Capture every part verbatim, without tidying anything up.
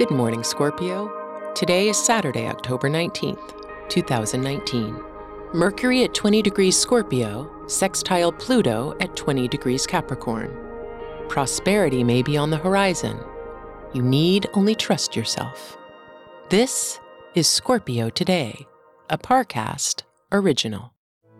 Good morning, Scorpio. Today is Saturday, October nineteenth, two thousand nineteen. Mercury at twenty degrees Scorpio, sextile Pluto at twenty degrees Capricorn. Prosperity may be on the horizon. You need only trust yourself. This is Scorpio Today, a Parcast original.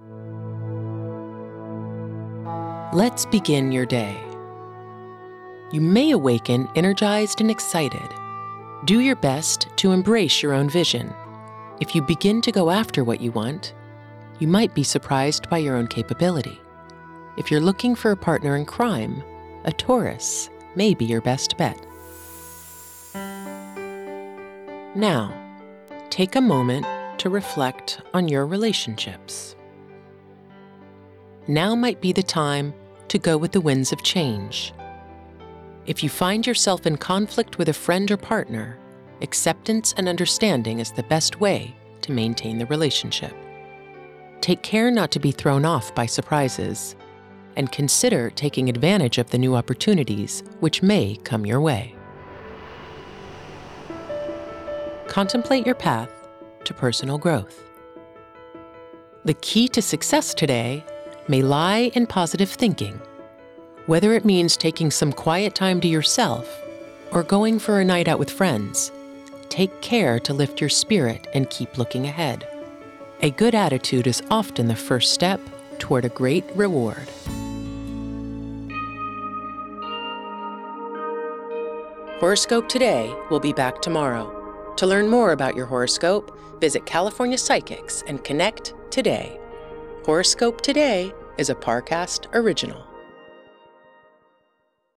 Let's begin your day. You may awaken energized and excited. Do your best to embrace your own vision. If you begin to go after what you want, you might be surprised by your own capability. If you're looking for a partner in crime, a Taurus may be your best bet. Now, take a moment to reflect on your relationships. Now might be the time to go with the winds of change. If you find yourself in conflict with a friend or partner, acceptance and understanding is the best way to maintain the relationship. Take care not to be thrown off by surprises, and consider taking advantage of the new opportunities which may come your way. Contemplate your path to personal growth. The key to success today may lie in positive thinking. Whether it means taking some quiet time to yourself or going for a night out with friends, take care to lift your spirit and keep looking ahead. A good attitude is often the first step toward a great reward. Horoscope Today will be back tomorrow. To learn more about your horoscope, visit California Psychics and connect today. Horoscope Today is a Parcast original.